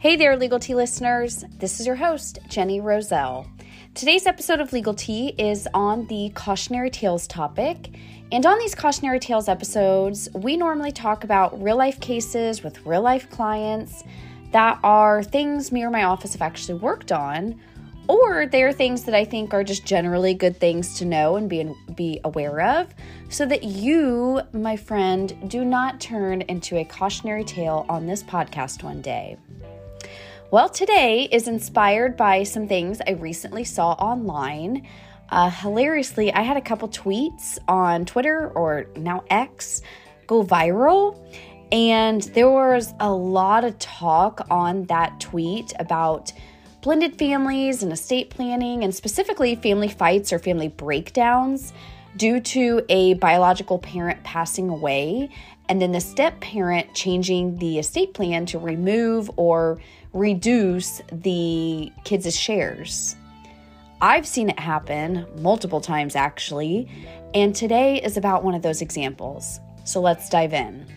Hey there, Legal Tea listeners. This is your host, Jenny Roselle. Today's episode of Legal Tea is on the cautionary tales topic. And on these cautionary tales episodes, we normally talk about real-life cases with real-life clients that are things me or my office have actually worked on, or they're things that I think are just generally good things to know and be aware of, so that you, my friend, do not turn into a cautionary tale on this podcast one day. Well, today is inspired by some things I recently saw online. Hilariously, I had a couple tweets on Twitter, or now X, go viral, and there was a lot of talk on that tweet about blended families and estate planning, and specifically family fights or family breakdowns due to a biological parent passing away, and then the step-parent changing the estate plan to remove or reduce the kids' shares. I've seen it happen multiple times, actually, and today is about one of those examples. So let's dive in.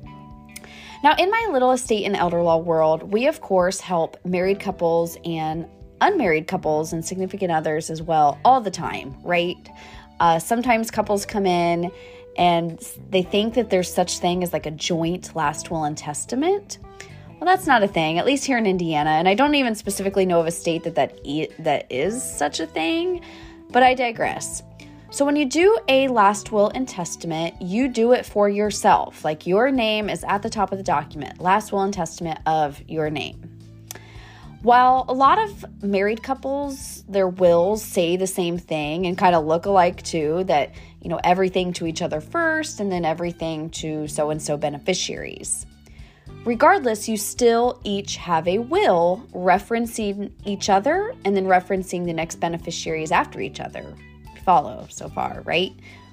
Now, in my little estate and elder law world, we, of course, help married couples and unmarried couples and significant others as well all the time, right? Sometimes couples come in and they think that there's such thing as like a joint last will and testament. Well, that's not a thing, at least here in Indiana, and I don't even specifically know of a state that is such a thing, but I digress. So when you do a last will and testament, you do it for yourself. Like, your name is at the top of the document, last will and testament of your name. While a lot of married couples, their wills say the same thing and kind of look alike too, that, you know, everything to each other first and then everything to so-and-so beneficiaries. Regardless, you still each have a will referencing each other and then referencing the next beneficiaries after each other. Follow so far, right?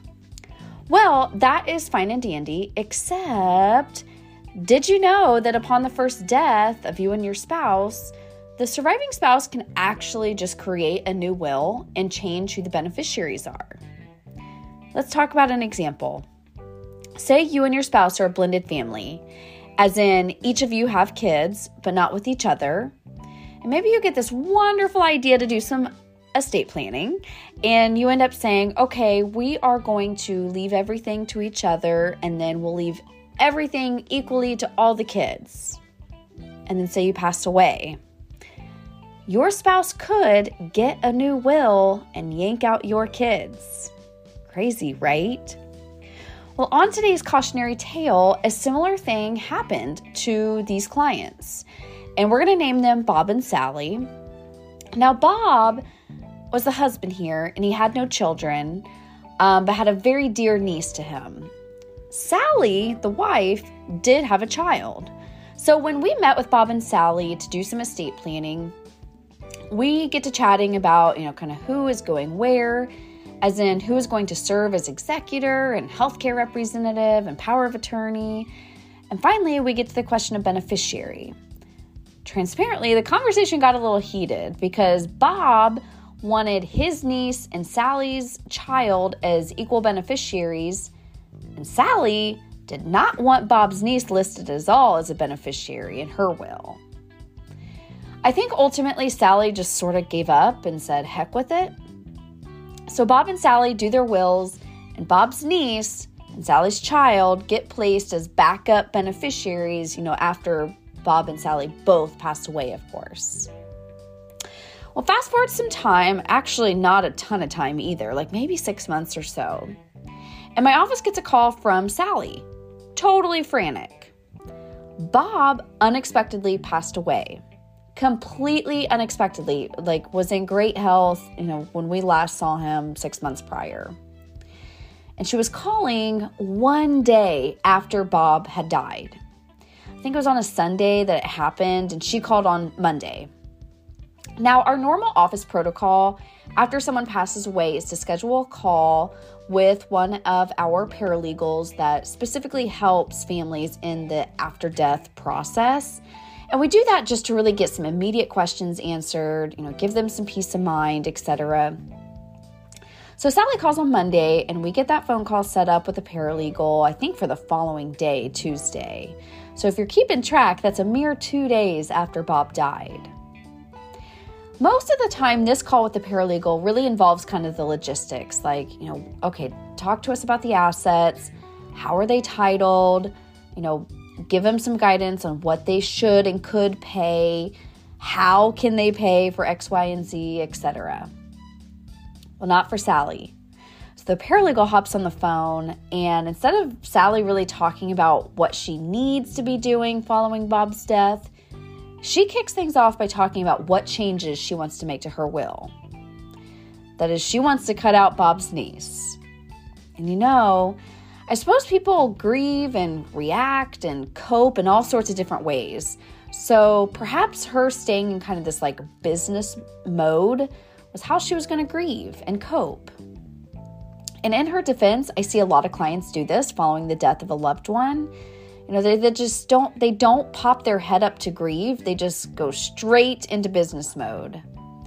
Well, that is fine and dandy, except did you know that upon the first death of you and your spouse, the surviving spouse can actually just create a new will and change who the beneficiaries are? Let's talk about an example. Say you and your spouse are a blended family, as in each of you have kids, but not with each other. And maybe you get this wonderful idea to do some estate planning, and you end up saying, okay, we are going to leave everything to each other, and then we'll leave everything equally to all the kids. And then say you pass away. Your spouse could get a new will and yank out your kids. Crazy, right? Well, on today's cautionary tale, a similar thing happened to these clients, and we're going to name them Bob and Sally. Now, Bob was the husband here, and he had no children, but had a very dear niece to him. Sally, the wife, did have a child. So when we met with Bob and Sally to do some estate planning, we get to chatting about, kind of who is going where, as in who is going to serve as executor and healthcare representative and power of attorney. And finally, we get to the question of beneficiary. Transparently, the conversation got a little heated because Bob wanted his niece and Sally's child as equal beneficiaries, and Sally did not want Bob's niece listed as a beneficiary in her will. I think ultimately Sally just sort of gave up and said, heck with it. So Bob and Sally do their wills, and Bob's niece and Sally's child get placed as backup beneficiaries, after Bob and Sally both passed away, of course. Well, fast forward some time, actually not a ton of time either, like maybe 6 months or so. And my office gets a call from Sally, totally frantic. Bob unexpectedly passed away. Completely unexpectedly, was in great health, when we last saw him 6 months prior. And she was calling one day after Bob had died. I think it was on a Sunday that it happened, and she called on Monday. Now, our normal office protocol after someone passes away is to schedule a call with one of our paralegals that specifically helps families in the after-death process. And we do that just to really get some immediate questions answered, give them some peace of mind, etc. So Sally calls on Monday, and we get that phone call set up with a paralegal, I think for the following day, Tuesday. So if you're keeping track, that's a mere 2 days after Bob died. Most of the time, this call with the paralegal really involves kind of the logistics, like, okay, talk to us about the assets, how are they titled, give them some guidance on what they should and could pay, how can they pay for X, Y, and Z, etc. Well, not for Sally. So the paralegal hops on the phone, and instead of Sally really talking about what she needs to be doing following Bob's death, she kicks things off by talking about what changes she wants to make to her will. That is, she wants to cut out Bob's niece. And I suppose people grieve and react and cope in all sorts of different ways. So perhaps her staying in kind of this business mode was how she was going to grieve and cope. And in her defense, I see a lot of clients do this following the death of a loved one. They just don't pop their head up to grieve. They just go straight into business mode.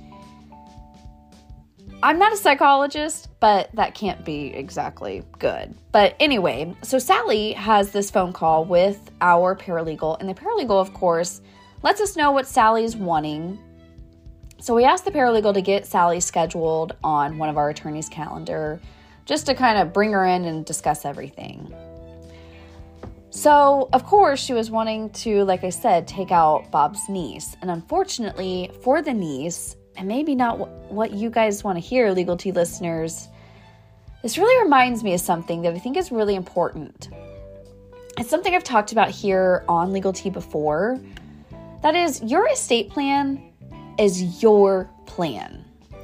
I'm not a psychologist, but that can't be exactly good. But anyway, so Sally has this phone call with our paralegal, and the paralegal, of course, lets us know what Sally's wanting. So we asked the paralegal to get Sally scheduled on one of our attorney's calendar, just to kind of bring her in and discuss everything. So, of course, she was wanting to, like I said, take out Bob's niece. And unfortunately for the niece, and maybe not what you guys want to hear, Legal Tea listeners, this really reminds me of something that I think is really important. It's something I've talked about here on Legal Tea before. That is, your estate plan is your plan.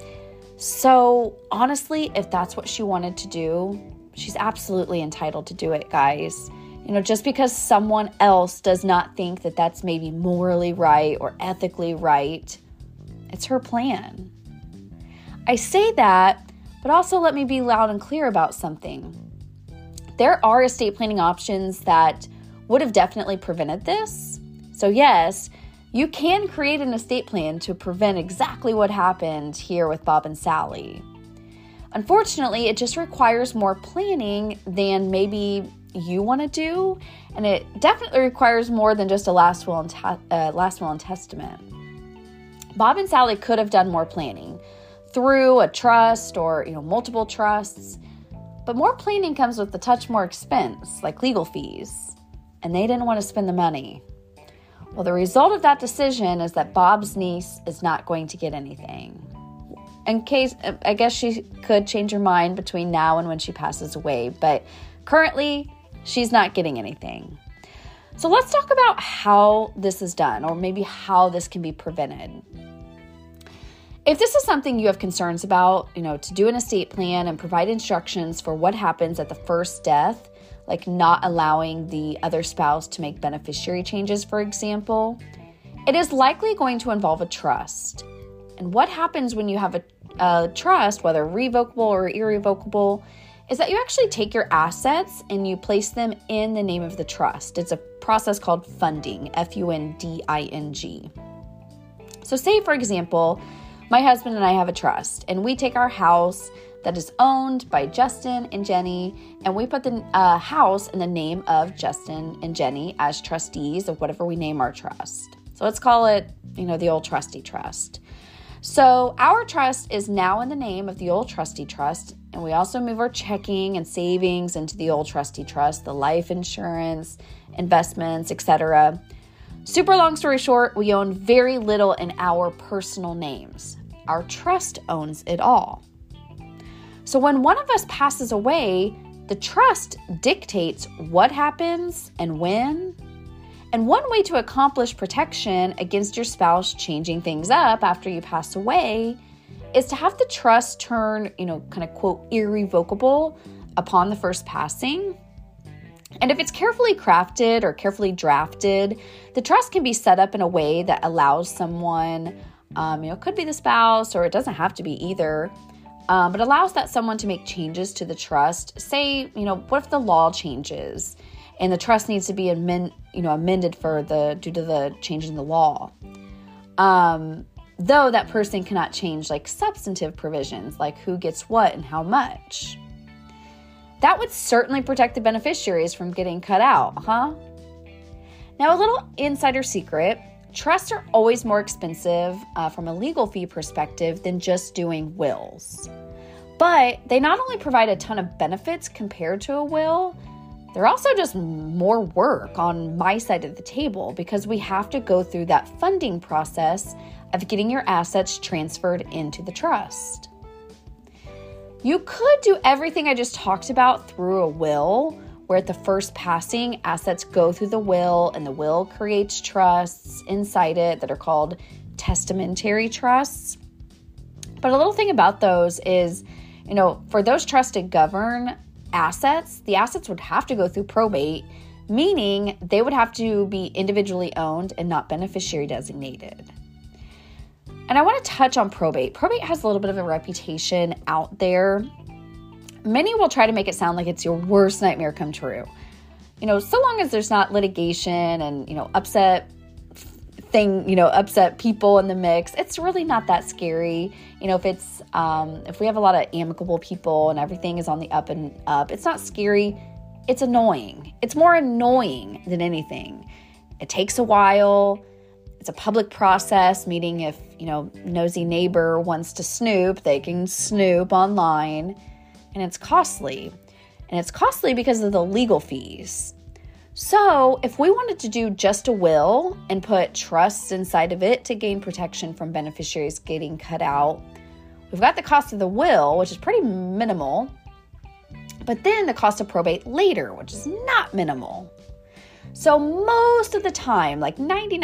So, honestly, if that's what she wanted to do, she's absolutely entitled to do it, guys. Just because someone else does not think that that's maybe morally right or ethically right, it's her plan. I say that, but also let me be loud and clear about something. There are estate planning options that would have definitely prevented this. So yes, you can create an estate plan to prevent exactly what happened here with Bob and Sally. Unfortunately, it just requires more planning than maybe you want to do, and it definitely requires more than just a last will and testament. Bob and Sally could have done more planning through a trust or multiple trusts, but more planning comes with a touch more expense, like legal fees, and they didn't want to spend the money. Well, the result of that decision is that Bob's niece is not going to get anything. In case, I guess she could change her mind between now and when she passes away, but currently, she's not getting anything. So let's talk about how this is done, or maybe how this can be prevented. If this is something you have concerns about, to do an estate plan and provide instructions for what happens at the first death, like not allowing the other spouse to make beneficiary changes, for example, it is likely going to involve a trust. And what happens when you have a trust, whether revocable or irrevocable, is that you actually take your assets and you place them in the name of the trust. It's a process called funding, Funding. So say, for example, my husband and I have a trust, and we take our house that is owned by Justin and Jenny, and we put the house in the name of Justin and Jenny as trustees of whatever we name our trust. So let's call it, the old trustee trust. So our trust is now in the name of the old trustee trust, and we also move our checking and savings into the old trustee trust, the life insurance, investments, etc. Super long story short, we own very little in our personal names. Our trust owns it all. So when one of us passes away, the trust dictates what happens and when. And one way to accomplish protection against your spouse changing things up after you pass away is to have the trust turn, kind of quote, irrevocable upon the first passing. And if it's carefully crafted or carefully drafted, the trust can be set up in a way that allows someone, it could be the spouse or it doesn't have to be either, but allows that someone to make changes to the trust. Say, what if the law changes and the trust needs to be amended due to the change in the law? Though that person cannot change substantive provisions, like who gets what and how much. That would certainly protect the beneficiaries from getting cut out, huh? Now, a little insider secret, trusts are always more expensive from a legal fee perspective than just doing wills. But they not only provide a ton of benefits compared to a will, they're also just more work on my side of the table because we have to go through that funding process of getting your assets transferred into the trust. You could do everything I just talked about through a will, where at the first passing, assets go through the will and the will creates trusts inside it that are called testamentary trusts. But a little thing about those is, for those trusts to govern assets, the assets would have to go through probate, meaning they would have to be individually owned and not beneficiary designated. And I want to touch on probate. Probate has a little bit of a reputation out there. Many will try to make it sound like it's your worst nightmare come true. So long as there's not litigation and, upset people in the mix, it's really not that scary. If we have a lot of amicable people and everything is on the up and up, it's not scary. It's annoying. It's more annoying than anything. It takes a while. It's a public process, meaning if, nosy neighbor wants to snoop, they can snoop online. And it's costly. And it's costly because of the legal fees. So if we wanted to do just a will and put trusts inside of it to gain protection from beneficiaries getting cut out, we've got the cost of the will, which is pretty minimal, but then the cost of probate later, which is not minimal. So most of the time, like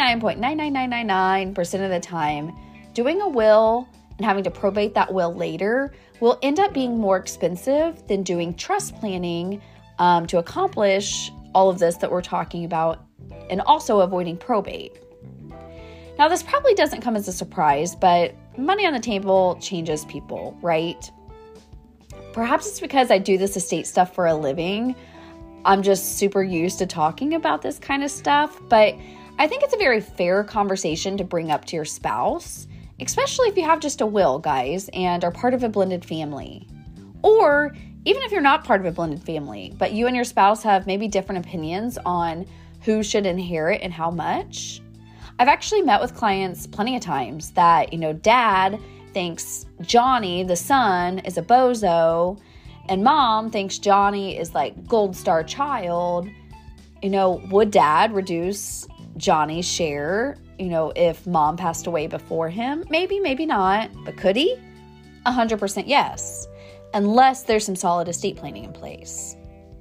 99.99999% of the time, doing a will and having to probate that will later will end up being more expensive than doing trust planning to accomplish all of this that we're talking about and also avoiding probate. Now, this probably doesn't come as a surprise, but money on the table changes people, right? Perhaps it's because I do this estate stuff for a living. I'm just super used to talking about this kind of stuff, but I think it's a very fair conversation to bring up to your spouse, especially if you have just a will, guys, and are part of a blended family. Or even if you're not part of a blended family, but you and your spouse have maybe different opinions on who should inherit and how much. I've actually met with clients plenty of times that, dad thinks Johnny, the son, is a bozo, and mom thinks Johnny is like gold star child. Would dad reduce Johnny's share, if mom passed away before him? Maybe, maybe not, but could he? 100% yes, unless there's some solid estate planning in place.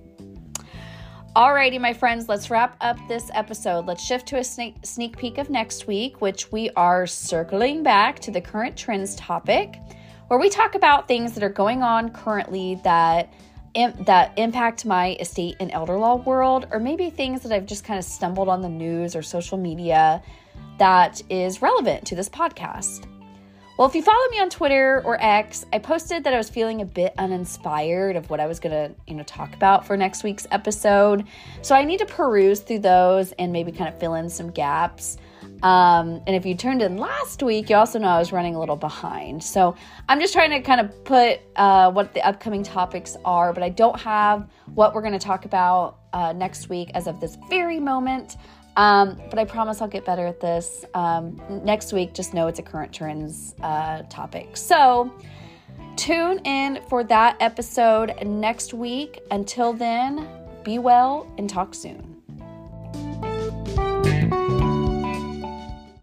Alrighty, my friends, let's wrap up this episode. Let's shift to a sneak peek of next week, which we are circling back to the current trends topic, where we talk about things that are going on currently that impact my estate and elder law world, or maybe things that I've just kind of stumbled on the news or social media that is relevant to this podcast. Well, if you follow me on Twitter or X, I posted that I was feeling a bit uninspired of what I was going to, talk about for next week's episode. So I need to peruse through those and maybe kind of fill in some gaps. And if you tuned in last week, you also know I was running a little behind. So I'm just trying to kind of put what the upcoming topics are, but I don't have what we're going to talk about next week as of this very moment. But I promise I'll get better at this. Next week, just know it's a current trends topic. So tune in for that episode next week. Until then, be well and talk soon.